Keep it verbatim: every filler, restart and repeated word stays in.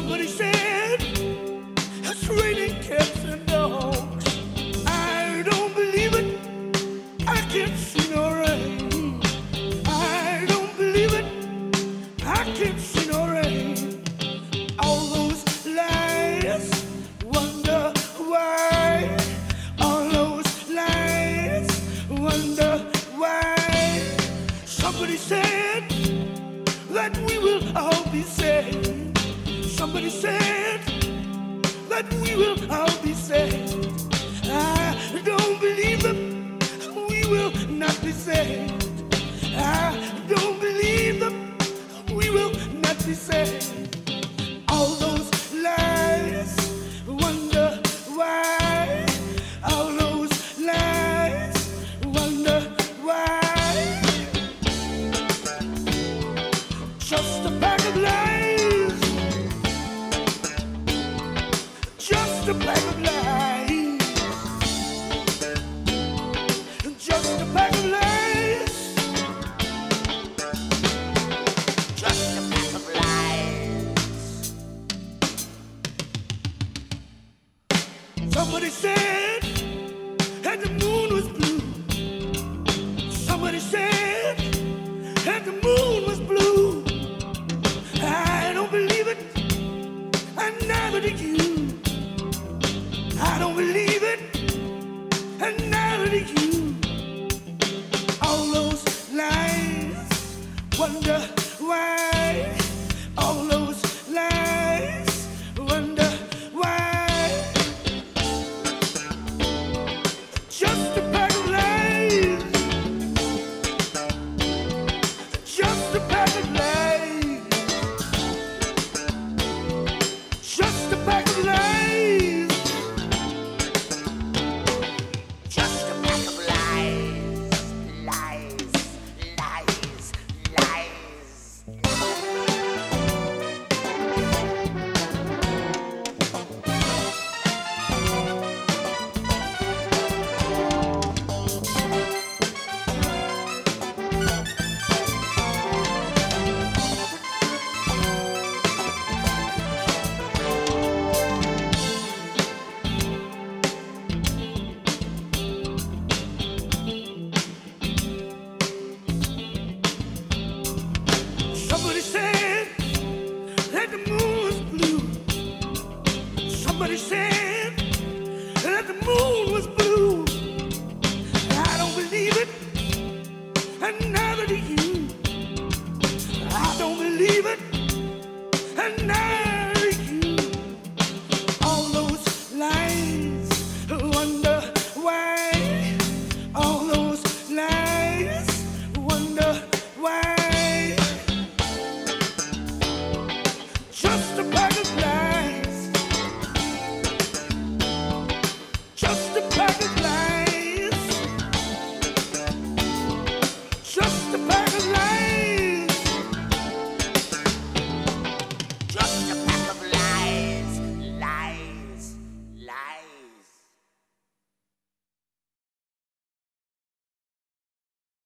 Somebody said it's raining cats and dogs. I don't believe it. I can't see no rain. I don't believe it. I can't see no rain. All those lies, wonder why. All those lies, wonder why. Somebody said that we will all be saved. Somebody said that we will all be saved. I don't believe them. We will not be saved. I don't believe them. We will not be saved. All those lies, wonder why. All those lies, wonder why. Just a pack of lies. Just a pack of lies. Just a pack of lies. Just a pack of lies. Somebody said that the moon was blue. Somebody said that the moon was blue. I don't believe it, and neither do you. I don't believe it, and neither do you. All those lies, wonder why. All those lies, wonder why. Just a pack of lies. Just a pack of lies. Just a pack of lies. Just a pack of lies. Lies, lies, lies. Somebody said that the moon was blue. Somebody said that the moon was blue. I don't believe it, and neither do you. I don't believe it, and neither